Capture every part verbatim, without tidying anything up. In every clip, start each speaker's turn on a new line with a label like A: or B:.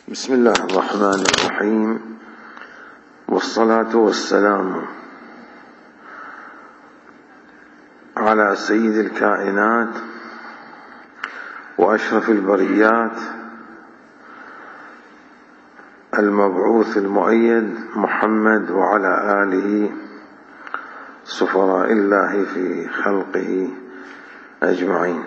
A: بسم الله الرحمن الرحيم، والصلاة والسلام على سيد الكائنات وأشرف البريات المبعوث المؤيد محمد وعلى آله سفراء الله في خلقه أجمعين.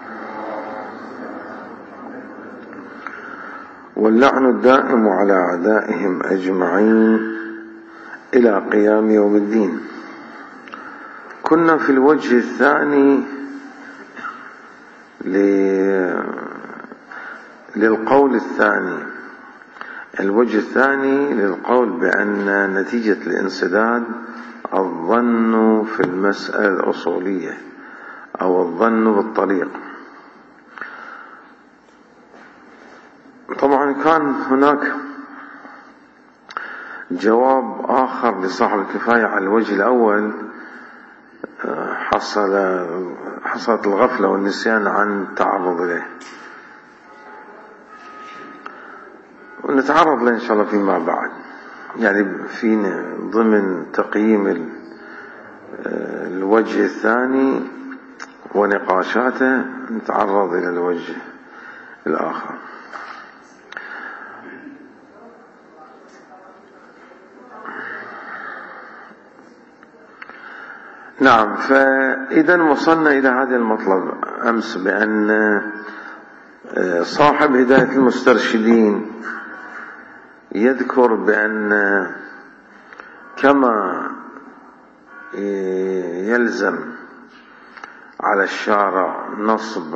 A: واللعن الدائم على أعدائهم أجمعين إلى قيام يوم الدين. كنا في الوجه الثاني للقول الثاني الوجه الثاني للقول بأن نتيجة الانسداد الظن في المسألة الأصولية أو الظن بالطريق. طبعا كان هناك جواب آخر لصاحب الكفاية على الوجه الأول، حصل حصلت الغفلة والنسيان عن التعرض له، ونتعرض له إن شاء الله فيما بعد، يعني في ضمن تقييم الوجه الثاني ونقاشاته نتعرض إلى الوجه الآخر. نعم، فإذا وصلنا إلى هذا المطلب أمس بأن صاحب هداية المسترشدين يذكر بأن كما يلزم على الشارع نصب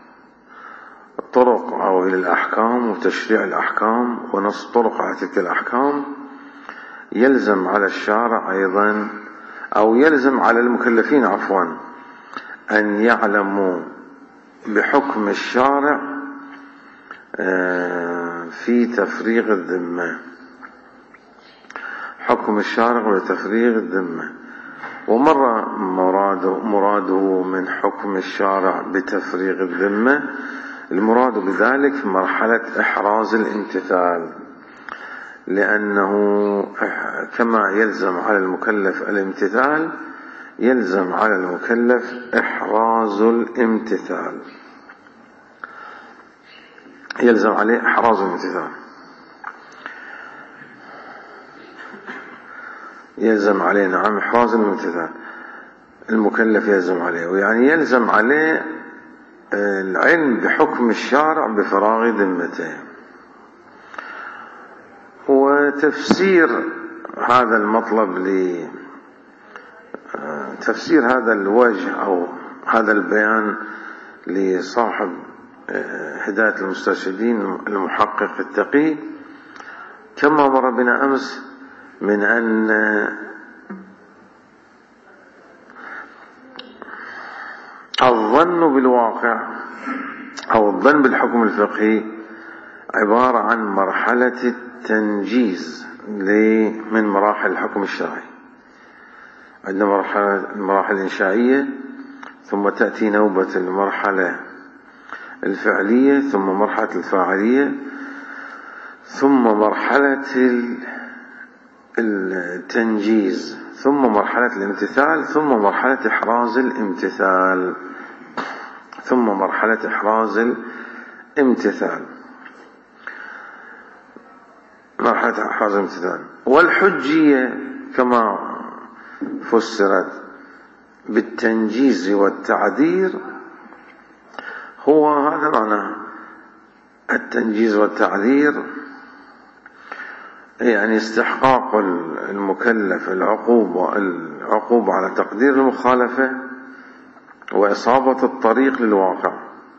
A: طرق أو إلى الأحكام وتشريع الأحكام ونصب طرق على تلك الأحكام، يلزم على الشارع أيضا أو يلزم على المكلفين عفوا أن يعلموا بحكم الشارع في تفريغ الذمة، حكم الشارع بتفريغ الذمة. ومر مراده, مراده من حكم الشارع بتفريغ الذمة، المراد بذلك مرحلة إحراز الامتثال، لأنه كما يلزم على المكلف الامتثال يلزم على المكلف إحراز الامتثال، يلزم عليه إحراز الامتثال، يلزم عليه نعم إحراز الامتثال، المكلف يلزم عليه، ويعني يلزم عليه العلم بحكم الشارع بفراغ ذمته. وتفسير هذا المطلب تفسير هذا الوجه أو هذا البيان لصاحب هداية المسترشدين المحقق التقي كما مر بنا أمس، من أن الظن بالواقع أو الظن بالحكم الفقهي عبارة عن مرحلة التنجيز من مراحل الحكم الشرعي. عندنا مرحلة المراحل الإنشائية، ثم تأتي نوبة المرحلة الفعلية، ثم مرحلة الفاعلية، ثم مرحلة التنجيز، ثم مرحلة الامتثال، ثم مرحلة إحراز الامتثال، ثم مرحلة إحراز الامتثال مرحلة إحراز الامتثال. والحجية كما فسرت بالتنجيز والتعذير، هو هذا معنى التنجيز والتعذير، يعني استحقاق المكلف العقوبة العقوبة على تقدير المخالفة وإصابة الطريق للواقع.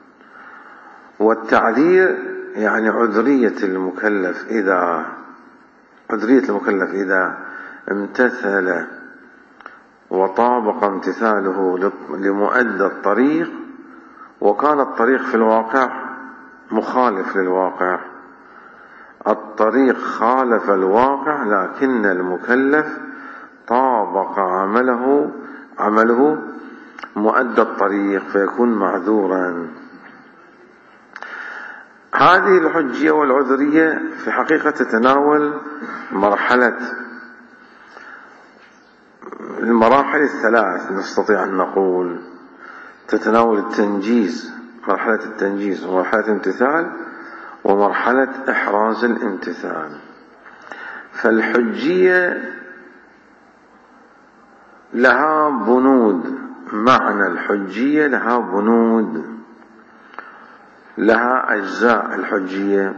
A: والتعذير يعني عذرية المكلف إذا عذرية المكلف إذا امتثل وطابق امتثاله لمؤدى الطريق وكان الطريق في الواقع مخالف للواقع. الطريق خالف الواقع لكن المكلف طابق عمله عمله مؤدى الطريق فيكون معذورا. هذه الحجية والعذرية في حقيقة تتناول مرحلة المراحل الثلاث، نستطيع أن نقول تتناول التنجيز، مرحلة التنجيز ومرحلة الامتثال ومرحلة إحراز الامتثال. فالحجية لها بنود، معنى الحجية لها بنود، لها أجزاء. الحجية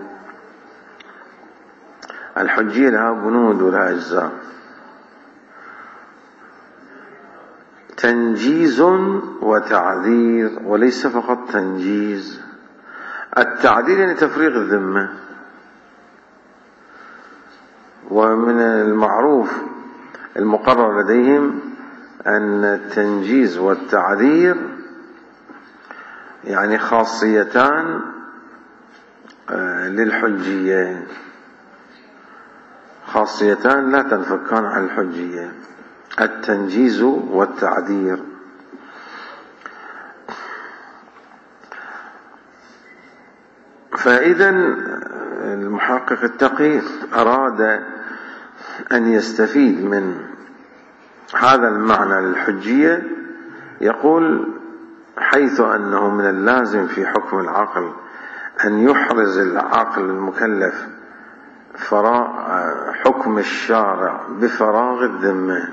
A: الحجية لها بنود ولها أجزاء. تنجيز وتعذير، وليس فقط تنجيز. التعذير يعني تفريغ الذمة، ومن المعروف المقرر لديهم أن التنجيز والتعذير يعني خاصيتان للحجية، خاصيتان لا تنفكان عن الحجية، التنجيز والتعذير. فإذا المحقق التقي أراد أن يستفيد من هذا المعنى للحجية، يقول حيث أنه من اللازم في حكم العقل أن يحرز العقل المكلف حكم الشارع بفراغ الذمة.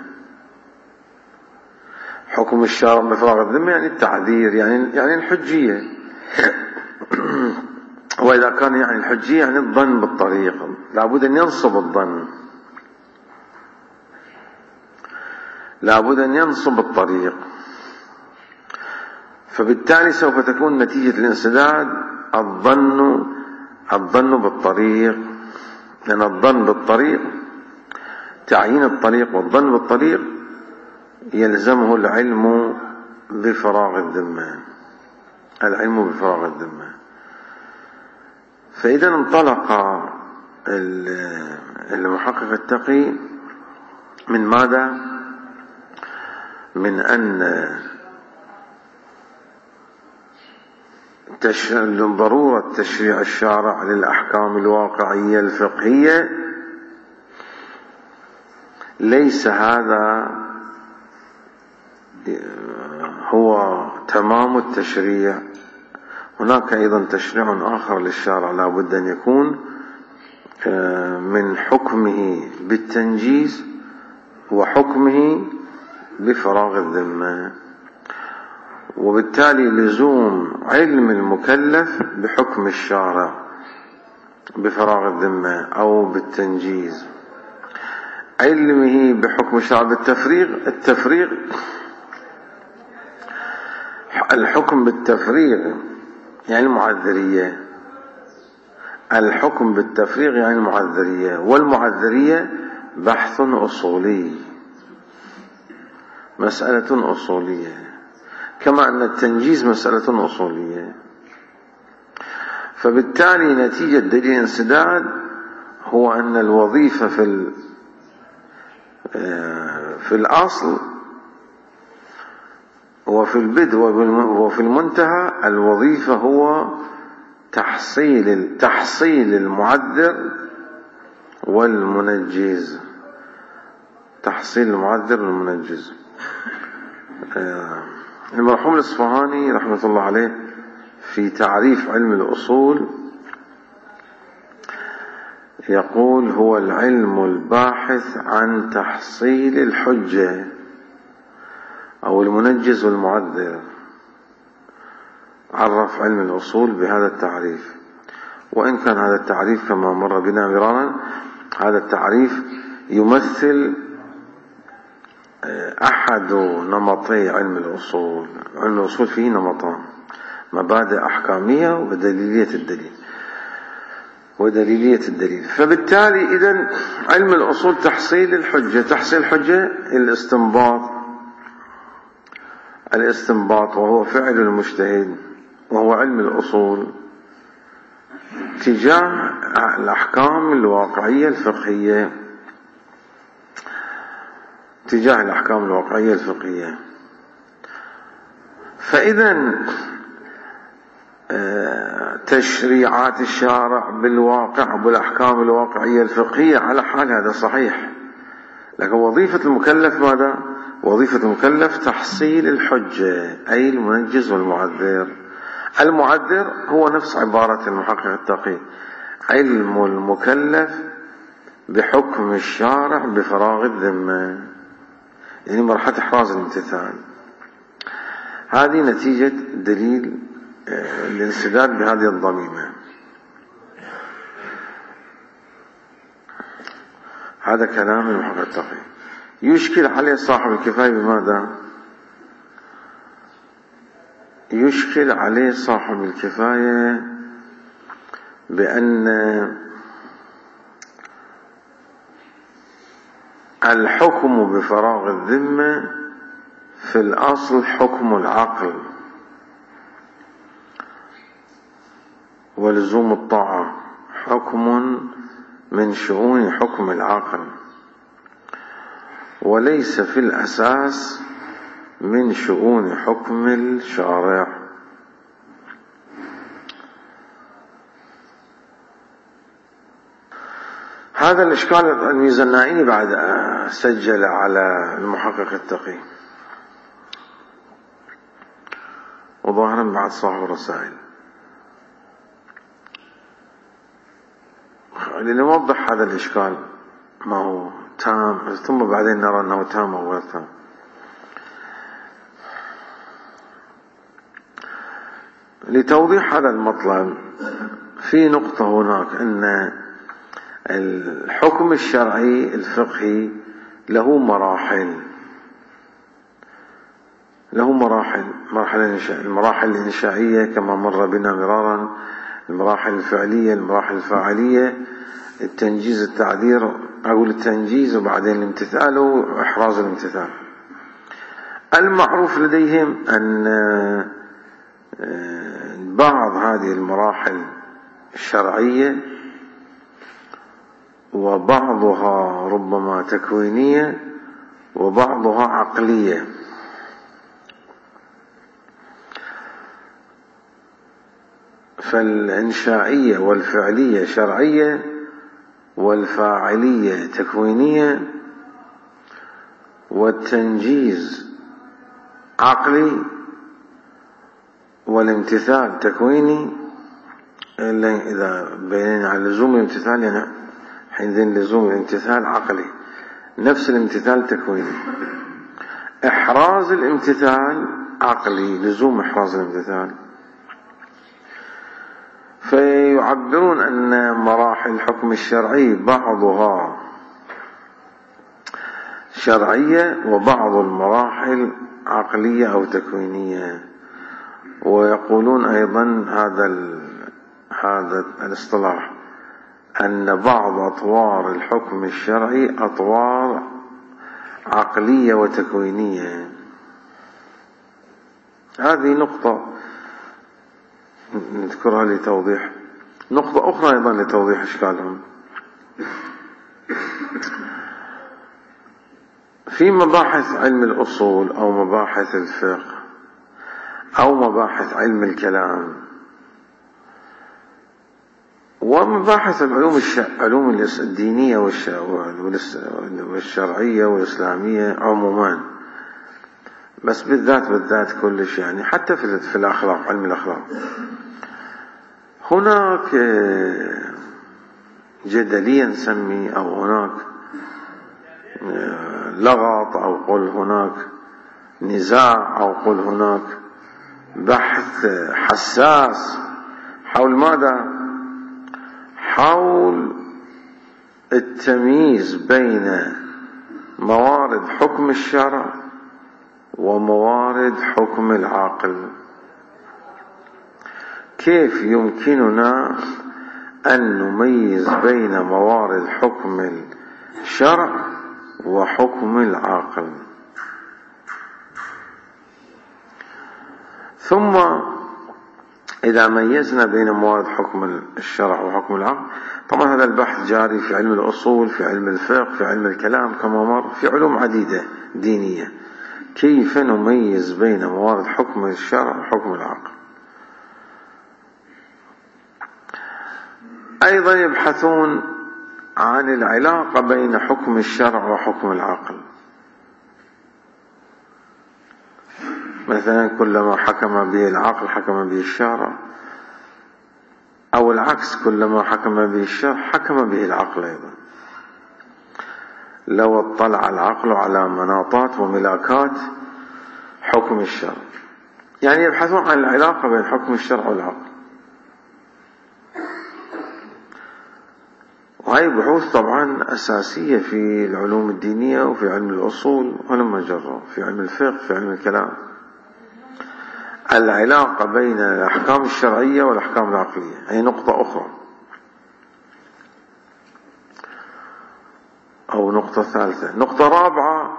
A: حكم الشارع بفراغ الذمة يعني التعذير، يعني يعني الحجية. وإذا كان يعني الحجية يعني الظن بالطريق، لابد أن ينصب الظن، لابد أن ينصب الطريق. فبالتالي سوف تكون نتيجة الانسداد الظن الظن بالطريق، لأن الظن بالطريق، تعيين الطريق والظن بالطريق يلزمه العلم بفراغ الذمة، العلم بفراغ الذمة. فإذا انطلق المحقق التقي من ماذا؟ من أن ضرورة تشريع الشارع للأحكام الواقعية الفقهية ليس هذا هو تمام التشريع. هناك أيضا تشريع آخر للشارع لا بد أن يكون من حكمه بالتنجيز وحكمه بفراغ الذمة، وبالتالي لزوم علم المكلف بحكم الشارع بفراغ الذمة أو بالتنجيز، علمه بحكم الشارع بالتفريغ. التفريغ الحكم بالتفريغ يعني المعذرية، الحكم بالتفريغ يعني المعذرية، والمعذرية بحث أصولي، مسألة أصولية، كما أن التنجيز مسألة أصولية. فبالتالي نتيجة دليل الانسداد هو أن الوظيفة في في الأصل وفي البدء وفي المنتهى الوظيفة هو تحصيل تحصيل المعذر والمنجز، تحصيل المعذر والمنجز. المرحوم الإصفهاني رحمة الله عليه في تعريف علم الأصول يقول هو العلم الباحث عن تحصيل الحجة أو المنجز والمعذر. عرف علم الأصول بهذا التعريف، وإن كان هذا التعريف كما مر بنا مرارا هذا التعريف يمثل أحد نمطي علم الأصول. علم الأصول فيه نمطان: مبادئ أحكامية ودليلية الدليل ودليلية الدليل. فبالتالي إذن علم الأصول تحصيل الحجة، تحصيل الحجة الاستنباط، الاستنباط وهو فعل المجتهد، وهو علم الأصول تجاه الأحكام الواقعية الفقهية، تجاه الأحكام الواقعية الفقهية. فإذا تشريعات الشارع بالواقع بالأحكام الواقعية الفقهية على حال، هذا صحيح. لكن وظيفة المكلف ماذا؟ وظيفة المكلف تحصيل الحجة، أي المنجز والمعذر. المعذر هو نفس عبارة المحقق التقي: علم المكلف بحكم الشارع بفراغ الذمة، يعني مرحلة إحراز الامتثال. هذه نتيجة دليل الانسداد بهذه الضميمة. هذا كلام المحقق التقي. يشكل عليه صاحب الكفاية بماذا؟ يشكل عليه صاحب الكفاية بأن الحكم بفراغ الذمة في الأصل حكم العقل، ولزوم الطاعة حكم من شؤون حكم العقل، وليس في الأساس من شؤون حكم الشارع. هذا الإشكال الميزانائي بعد سجل على المحقق التقي، وظاهرا بعد صاحب الرسائل. لنوضح هذا الإشكال ما هو تام، ثم بعدين نرى أنه تام أو غير تام. لتوضيح هذا المطلب في نقطة هناك، أن الحكم الشرعي الفقهي له مراحل له مراحل مراحل المراحل الإنشائية كما مر بنا مرارا، المراحل الفعلية، المراحل الفاعلية، التنجيز، التعذير، أقول التنجيز وبعدين الامتثال وإحراز الامتثال. المعروف لديهم أن بعض هذه المراحل الشرعية وبعضها ربما تكوينية وبعضها عقلية. فالإنشائية والفعلية شرعية، والفاعلية تكوينية، والتنجيز عقلي، والامتثال تكويني. إلا إذا بيننا على لزوم الامتثال، يعني حينئذ لزوم الامتثال عقلي، نفس الامتثال تكويني. إحراز الامتثال عقلي، لزوم إحراز الامتثال. فيعبرون أن مراحل الحكم الشرعي بعضها شرعية وبعض المراحل عقلية أو تكوينية. ويقولون أيضا هذا هذا الاصطلاح أن بعض أطوار الحكم الشرعي أطوار عقلية وتكوينية. هذه نقطة نذكرها لتوضيح. نقطة أخرى أيضا لتوضيح إشكالهم: في مباحث علم الأصول أو مباحث الفقه أو مباحث علم الكلام ومباحث العلوم العلوم الدينية والشرعية والإسلامية عموما، بس بالذات بالذات كلش، يعني حتى في الأخلاق، علم الأخلاق، هناك جدلية نسمي، أو هناك لغط، أو قل هناك نزاع، أو قل هناك بحث حساس حول ماذا؟ حول التمييز بين موارد حكم الشرع وموارد حكم العقل. كيف يمكننا أن نميز بين موارد حكم الشرع وحكم العقل؟ ثم إذا ميزنا بين موارد حكم الشرع وحكم العقل، طبعا هذا البحث جاري في علم الأصول، في علم الفقه، في علم الكلام كما مر، في علوم عديدة دينية. كيف نميز بين موارد حكم الشرع وحكم العقل؟ أيضا يبحثون عن العلاقة بين حكم الشرع وحكم العقل. مثلا كلما حكم به العقل حكم به الشرع، أو العكس كلما حكم به الشرع حكم به العقل أيضا. لو اطلع العقل على مناطات وملاكات حكم الشرع، يعني يبحثون عن العلاقة بين حكم الشرع والعقل. وهي بحوث طبعا أساسية في العلوم الدينية وفي علم الأصول ولما جرى في علم الفقه في علم الكلام، العلاقة بين الأحكام الشرعية والأحكام العقلية. هي نقطة أخرى أو نقطة ثالثة. نقطة رابعة،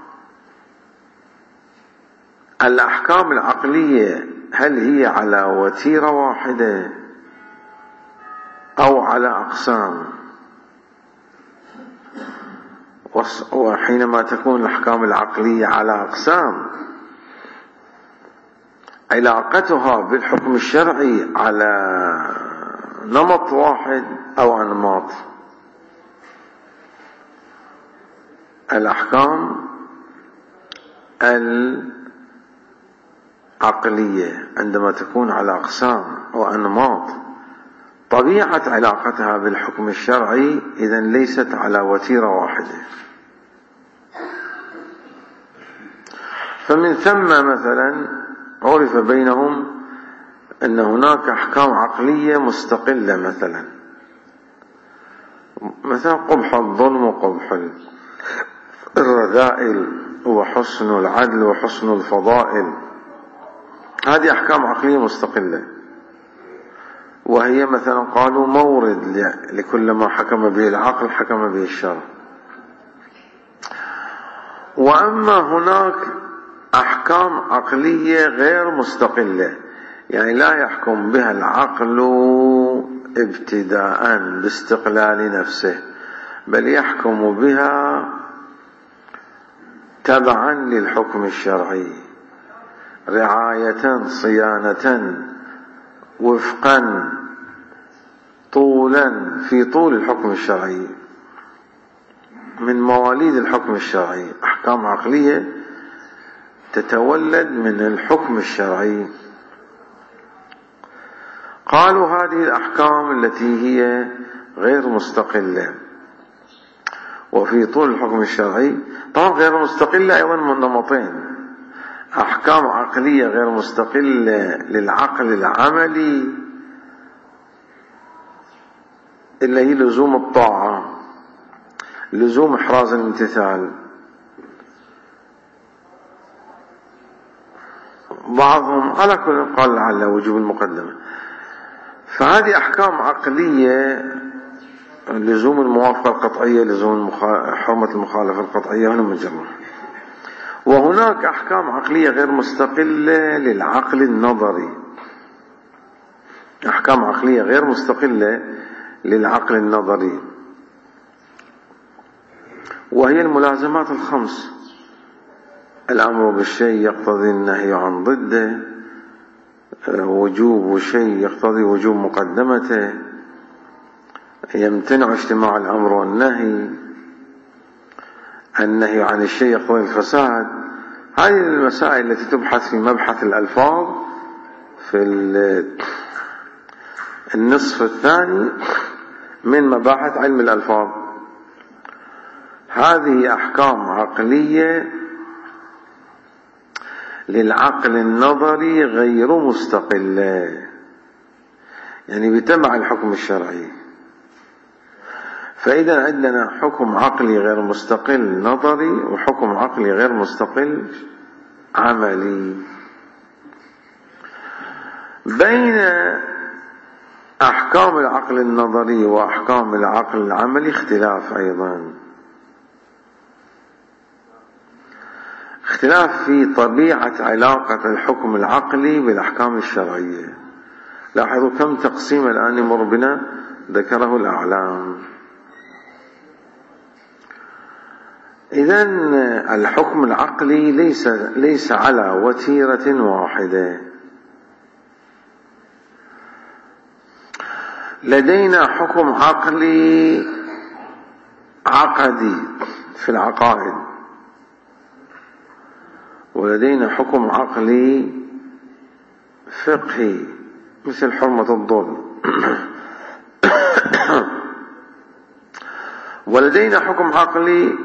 A: الأحكام العقلية هل هي على وتيرة واحدة أو على أقسام؟ وحينما تكون الأحكام العقلية على أقسام، علاقتها بالحكم الشرعي على نمط واحد أو أنماط. الأحكام العقلية عندما تكون على أقسام وأنماط، طبيعة علاقتها بالحكم الشرعي إذن ليست على وتيرة واحدة. فمن ثم مثلا عرف بينهم أن هناك أحكام عقلية مستقلة، مثلا مثلا قبح الظلم وقبح الرذائل وحسن العدل وحسن الفضائل، هذه أحكام عقلية مستقلة، وهي مثلا قالوا مورد لكل ما حكم به العقل حكم به الشرع. وأما هناك أحكام عقلية غير مستقلة، يعني لا يحكم بها العقل ابتداء باستقلال نفسه، بل يحكم بها تبعا للحكم الشرعي، رعاية صيانة وفقا طولا في طول الحكم الشرعي، من مواليد الحكم الشرعي. أحكام عقلية تتولد من الحكم الشرعي. قالوا هذه الأحكام التي هي غير مستقلة وفي طول الحكم الشرعي، طبعا غير مستقلة أيضا من نمطين: أحكام عقلية غير مستقلة للعقل العملي اللي هي لزوم الطاعة، لزوم إحراز الامتثال. بعضهم على كل قال لعل وجوب المقدمة. فهذه أحكام عقلية: لزوم الموافقة القطعية، لزوم حرمة المخالفة القطعية، هنا مجرد. وهناك أحكام عقلية غير مستقلة للعقل النظري، أحكام عقلية غير مستقلة للعقل النظري، وهي الملازمات الخمس: الأمر بالشيء يقتضي النهي عن ضده، وجوب شيء يقتضي وجوب مقدمته، يمتنع اجتماع الأمر والنهي، النهي عن الشيء يقتضي الفساد. هذه المسائل التي تبحث في مبحث الألفاظ في النصف الثاني من مباحث علم الألفاظ. هذه أحكام عقلية للعقل النظري غير مستقلة، يعني بتبع الحكم الشرعي. فإذا عندنا حكم عقلي غير مستقل نظري وحكم عقلي غير مستقل عملي. بين أحكام العقل النظري وأحكام العقل العملي اختلاف أيضا، اختلاف في طبيعة علاقة الحكم العقلي بالأحكام الشرعية. لاحظوا كم تقسيم الآن يمر بنا ذكره الأعلام. إذن الحكم العقلي ليس ليس على وتيرة واحدة، لدينا حكم عقلي عقدي في العقائد، ولدينا حكم عقلي فقهي مثل حرمة الظلم، ولدينا حكم عقلي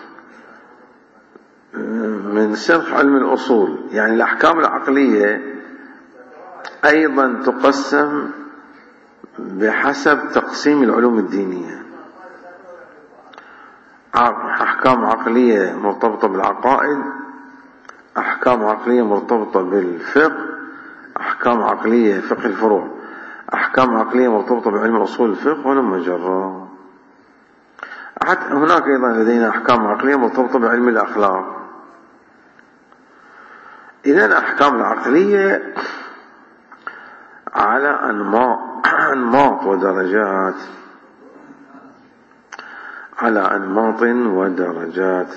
A: من سنخ علم الأصول. يعني الأحكام العقلية أيضا تقسم بحسب تقسيم العلوم الدينية. أحكام عقلية مرتبطة بالعقائد، أحكام عقلية مرتبطة بالفقه، أحكام عقلية فقه الفروع، أحكام عقلية مرتبطة بعلم أصول الفقه ولما جرى. حتى هناك أيضا لدينا أحكام عقلية مرتبطة بعلم الأخلاق. إذن الأحكام العقلية على أنماط ودرجات، على أنماط ودرجات.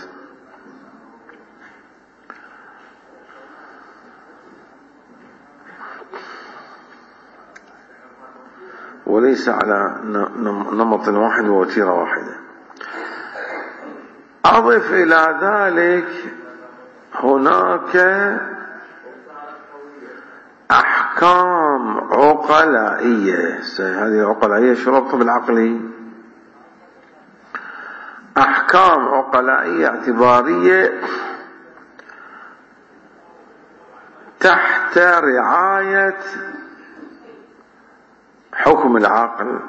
A: وليس على نمط واحد ووتيرة واحدة. أضف إلى ذلك هناك أحكام عقلائية. هذه العقلائية شرطة بالعقلي. أحكام عقلائية اعتبارية تحت رعاية حكم العقل.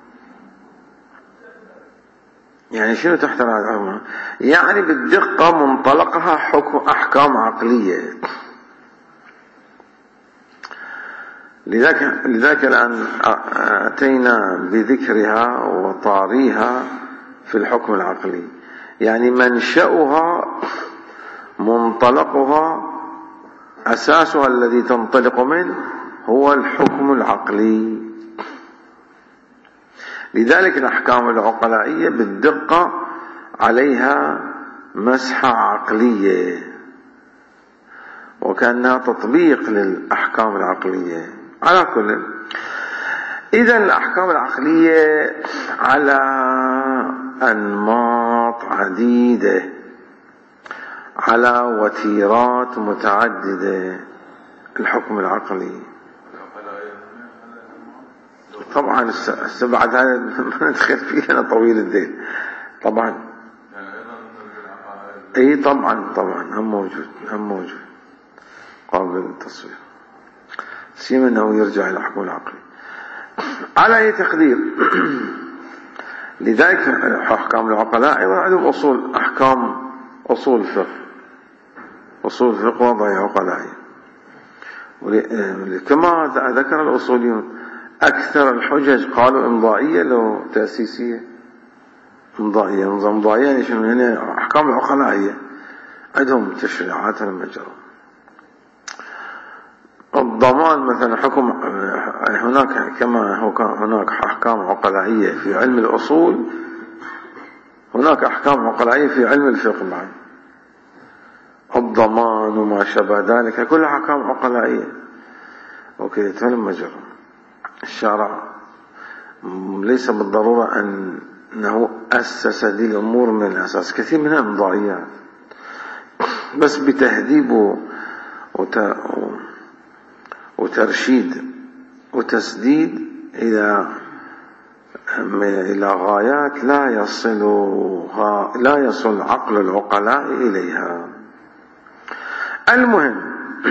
A: يعني شنو تحت رعاية الحكم؟ يعني بالدقة منطلقها حكم أحكام عقلية. لذلك لذلك الآن أتينا بذكرها وطاريها في الحكم العقلي. يعني منشأها منطلقها أساسها الذي تنطلق منه هو الحكم العقلي. لذلك الأحكام العقلائية بالدقة عليها مسحة عقلية وكأنها تطبيق للأحكام العقلية. على كل، إذا الأحكام العقلية على أنماط عديدة، على وتيرات متعددة. الحكم العقلي طبعا السبعة هذا ما ندخل فيه، أنا طويل الدين طبعا. اي طبعا طبعا هم موجود، هم موجود قابل للتصوير، سيما انه يرجع الى الحكم العقلي على اي تقدير. لذلك احكام العقلاء ايضا عندهم اصول، احكام اصول الفقه، اصول الفقه وضعيه عقلائيه. كما ذكر الاصوليون اكثر الحجج قالوا امضائيه لو تاسيسيه. امضائيه، نظام امضائيه يعني شنو؟ يعني احكام العقلائيه عندهم تشريعات لما جرى. الضمان مثلا حكم هناك، كما هو هناك احكام عقلائيه في علم الاصول، هناك احكام عقلائيه في علم الفقه بعد. الضمان وما شابه ذلك كلها احكام عقلائيه. اوكي لما جرى الشارع ليس بالضروره ان انه اسس هذه الامور من الاساس، كثير منها امضائيات بس بتهذيب وت... وترشيد وتسديد الى الى غايات لا يصلها لا يصل عقل العقلاء اليها. المهم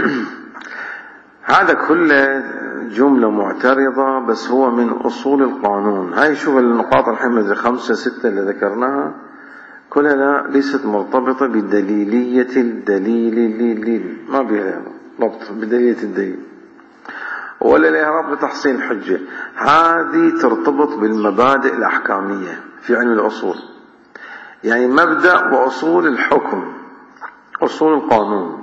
A: هذا كله جملة معترضة، بس هو من أصول القانون. هاي شوف النقاط الحين خمسة ستة اللي ذكرناها كلها ليست مرتبطة بدليلية الدليل الليل، ما بها ربط بدليلية الدليل ولا لها ربط بتحصيل الحجة. هذه ترتبط بالمبادئ الأحكامية في علم الأصول. يعني مبدأ وأصول الحكم، أصول القانون.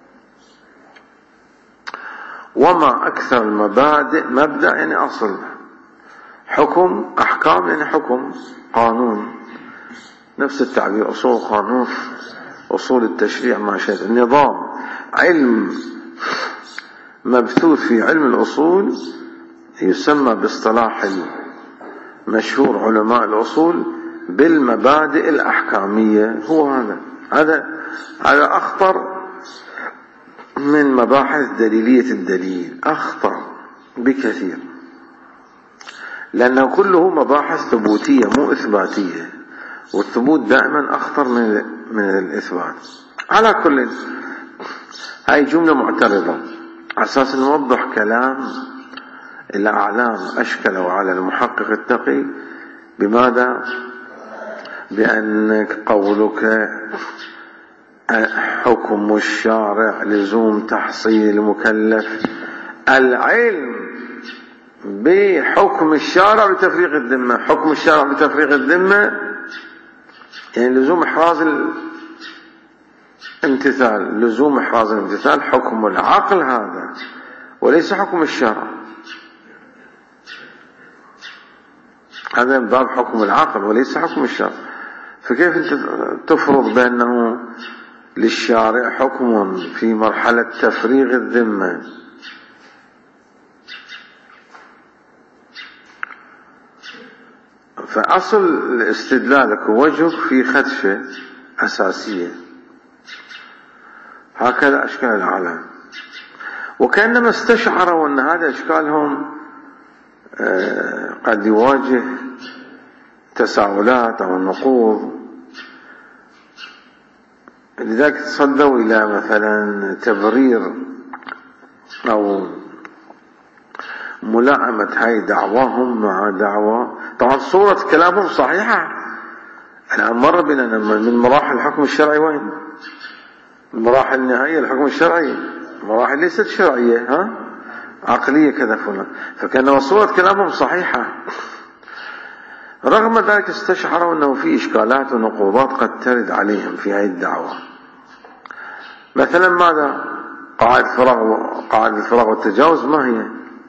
A: وما أكثر المبادئ، مبدأ يعني أصل، حكم أحكام يعني حكم قانون، نفس التعبير أصول القانون، أصول التشريع ما شابه. النظام علم مبثوث في علم الأصول يسمى باصطلاح مشهور علماء الأصول بالمبادئ الأحكامية. هو هذا هذا هذا أخطر من مباحث دليلية الدليل، أخطر بكثير، لأنه كله مباحث ثبوتية مو إثباتية، والثبوت دائما أخطر من من الإثبات. على كل، هاي جملة معترضة على أساس نوضح كلام الأعلام أشكلوا على المحقق التقي. بماذا؟ بأنك قولك حكم الشارع لزوم تحصيل المكلف العلم بحكم الشارع بتفريق الذمة. حكم الشارع بتفريق الذمة يعني لزوم إحراز الامتثال، لزوم إحراز الامتثال حكم العقل هذا وليس حكم الشارع. هذا من باب حكم العقل وليس حكم الشارع. فكيف أنت تفرض بأنه للشارع حكم في مرحلة تفريغ الذمة؟ فأصل استدلالك ووجهك في خدشة أساسية. هكذا أشكال العالم، وكأنما استشعروا أن هذا إشكالهم قد يواجه تساؤلات أو نقوض، لذلك تصدوا إلى مثلا تبرير أو ملائمة هاي دعواهم مع دعوة. طبعا صورة كلامهم صحيحة. الآن مر بنا من مراحل الحكم الشرعي، وين المراحل النهائية الحكم الشرعي؟ مراحل ليست شرعية، ها عقلية كذا فلان. فكان صورة كلامهم صحيحة، رغم ذلك استشعروا أنه في إشكالات ونقوضات قد ترد عليهم في هذه الدعوة. مثلا ماذا؟ قاعدة الفراغ قاعدة الفراغ والتجاوز ما هي؟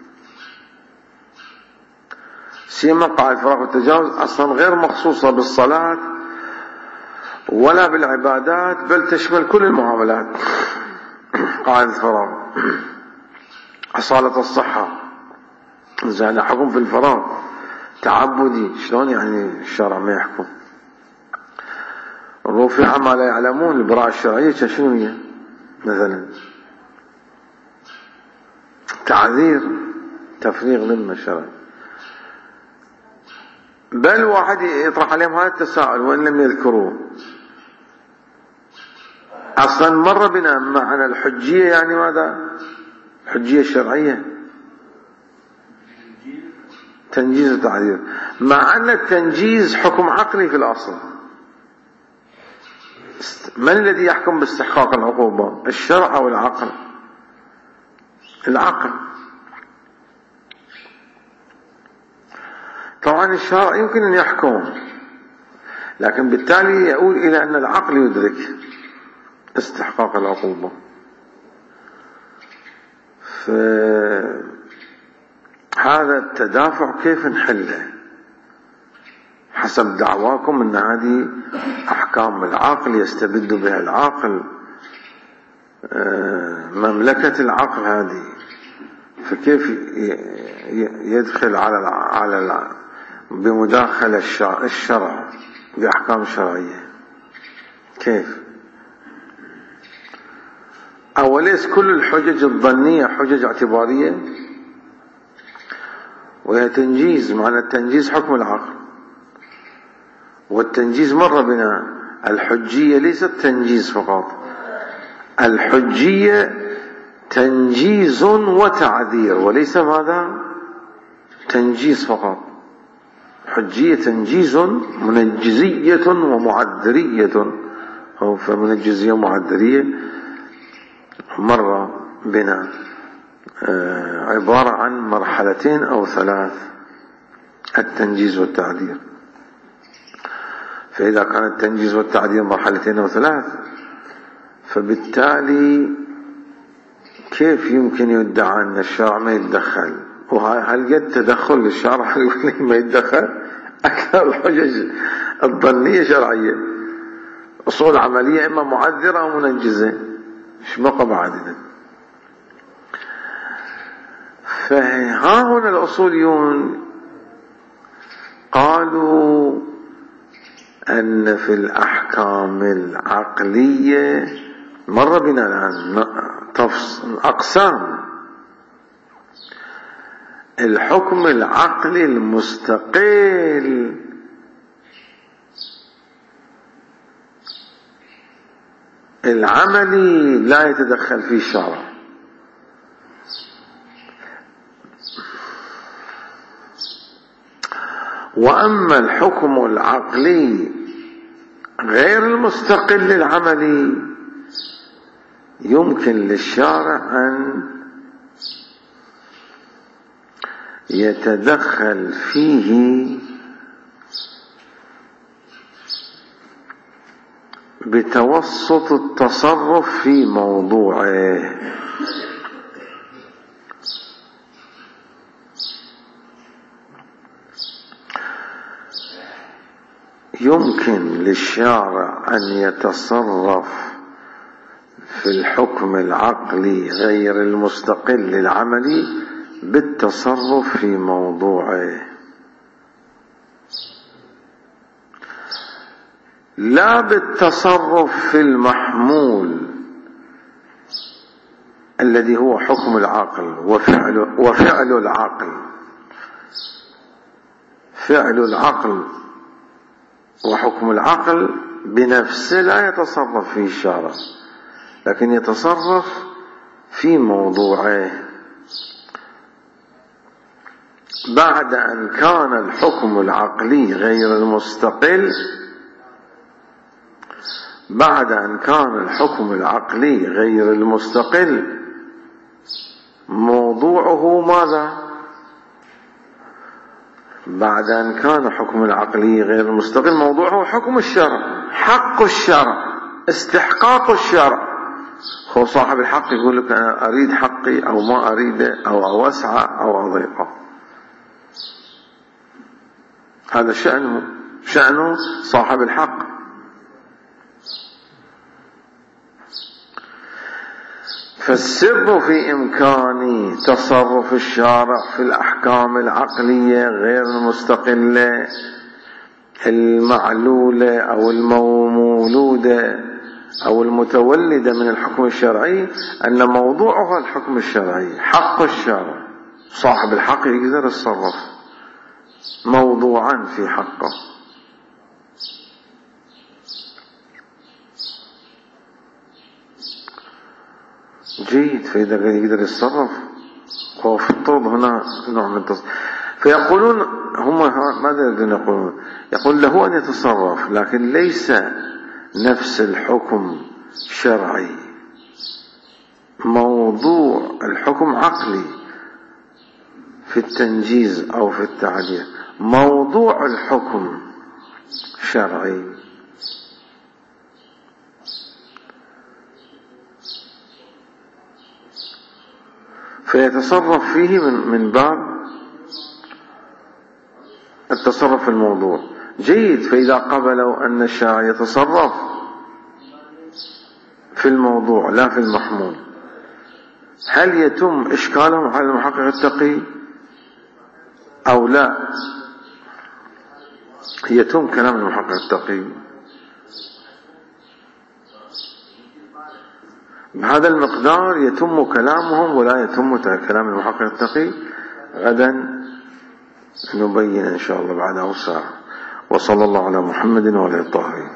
A: سيما قاعدة الفراغ والتجاوز أصلا غير مخصوصة بالصلاة ولا بالعبادات، بل تشمل كل المعاملات. قاعدة الفراغ أصالة الصحة، زين حكم في الفراغ تعبدي، شلون يعني الشرع ما يحكم؟ رفع ما لا يعلمون، البراءة الشرعية شنو هي؟ مثلا تعذير، تفريغ ذمة شرعي. بل واحد يطرح عليهم هذا التساؤل وإن لم يذكروه. أصلا مر بنا معنى الحجية، يعني ماذا؟ الحجية الشرعية تنجيز التعذير، مع أن التنجيز حكم عقلي في الأصل. من الذي يحكم باستحقاق العقوبة؟ الشرع أو العقل؟ العقل. طبعا الشرع يمكن أن يحكم، لكن بالتالي يقول إلى أن العقل يدرك استحقاق العقوبة. فهذا التدافع كيف نحله؟ حسب دعواكم أن هذه أحكام العقل يستبد بها العقل، مملكة العقل هذه. فكيف يدخل على على بمداخلة الشرع بأحكام شرعية؟ كيف؟ أوليس كل الحجج الظنية حجج اعتبارية؟ وهي تنجيز، معنى التنجيز حكم العقل. والتنجيز مر بنا، الحجية ليست تنجيز فقط، الحجية تنجيز وتعذير، وليس ماذا؟ تنجيز فقط. حجية تنجيز، منجزية ومعذرية، أو فمنجزية ومعذرية مر بنا عبارة عن مرحلتين أو ثلاث، التنجيز والتعذير. فإذا كان التنجيز والتعذير مرحلتين أو ثلاث، فبالتالي كيف يمكن يدعى أن الشرع ما يتدخل؟ وهل قد تدخل للشرع ما يتدخل؟ أكثر الحجج الظنية شرعية، أصول عملية إما معذرة أو منجزة، إيش بقى بعد ذلك؟ فها هنا الأصوليون قالوا أن في الأحكام العقلية مر بنا الآن أقسام. الحكم العقلي المستقل العملي لا يتدخل فيه الشرع، وأما الحكم العقلي غير المستقل العملي يمكن للشارع أن يتدخل فيه بتوسط التصرف في موضوعه. يمكن للشارع أن يتصرف في الحكم العقلي غير المستقل العملي بالتصرف في موضوعه، لا بالتصرف في المحمول الذي هو حكم العقل وفعل, وفعل العقل. فعل العقل وحكم العقل بنفسه لا يتصرف فيه الشارع، لكن يتصرف في موضوعه بعد أن كان الحكم العقلي غير المستقل بعد أن كان الحكم العقلي غير المستقل موضوعه ماذا؟ بعد أن كان حكم العقلي غير المستقل موضوعه حكم الشرع، حق الشرع، استحقاق الشرع. هو صاحب الحق يقول لك أنا أريد حقي أو ما أريده أو أوسعه أو أضيقه، هذا شأنه شأنه صاحب الحق. فالسر في إمكان تصرف الشارع في الأحكام العقلية غير المستقلة المعلولة أو المولودة أو المتولدة من الحكم الشرعي أن موضوعها الحكم الشرعي، حق الشارع. صاحب الحق يقدر يتصرف موضوعا في حقه. جيد، فإذا يقدر يتصرف هو افترض هنا نوع من التصرف. فيقولون هم ماذا يريدون يقولون؟ يقول له أن يتصرف لكن ليس نفس الحكم شرعي، موضوع الحكم عقلي في التنجيز أو في التعديل، موضوع الحكم شرعي. فيتصرف فيه من, من باب التصرف في الموضوع. جيد، فإذا قبلوا أن الشارع يتصرف في الموضوع لا في المحمول، هل يتم إشكالهم على المحقق التقي أو لا؟ يتم كلام المحقق التقي بهذا المقدار، يتم كلامهم ولا يتم كلام المحقق التقي. غدا نبين إن شاء الله بعد أو ساعة. وصلى الله على محمد وعلى آله الطاهرين.